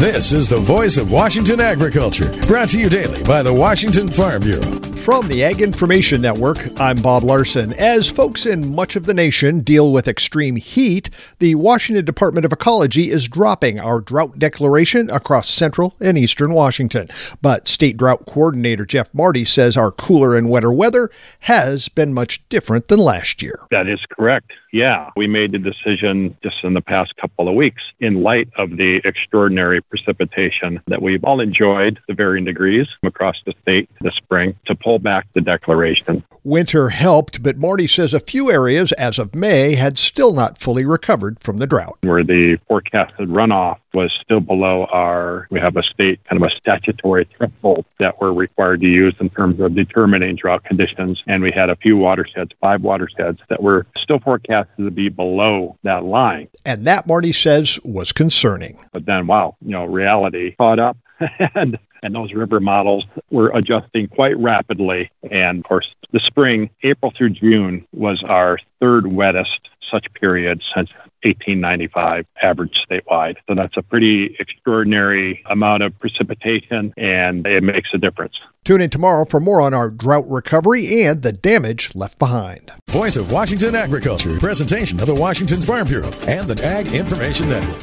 This is the voice of Washington agriculture, brought to you daily by the Washington Farm Bureau. From the Ag Information Network, I'm Bob Larson. As folks in much of the nation deal with extreme heat, the Washington Department of Ecology is dropping our drought declaration across central and eastern Washington. But State Drought Coordinator Jeff Marty says our cooler and wetter weather has been much different than last year. That is correct. Yeah, we made the decision just in the past couple of weeks, in light of the extraordinary precipitation that we've all enjoyed to varying degrees across the state this spring, to pull back the declaration. Winter helped, but Marty says a few areas as of May had still not fully recovered from the drought. Where the forecasted runoff was still below we have a state kind of a statutory threshold that we're required to use in terms of determining drought conditions. And we had a few watersheds, 5 watersheds, that were still forecasted to be below that line. And that, Marty says, was concerning. But then, reality caught up. And those river models were adjusting quite rapidly. And of course, the spring, April through June, was our third wettest such period since 1895, average statewide. So that's a pretty extraordinary amount of precipitation, and it makes a difference. Tune in tomorrow for more on our drought recovery and the damage left behind. Voice of Washington agriculture, presentation of the Washington Farm Bureau and the Ag Information Network.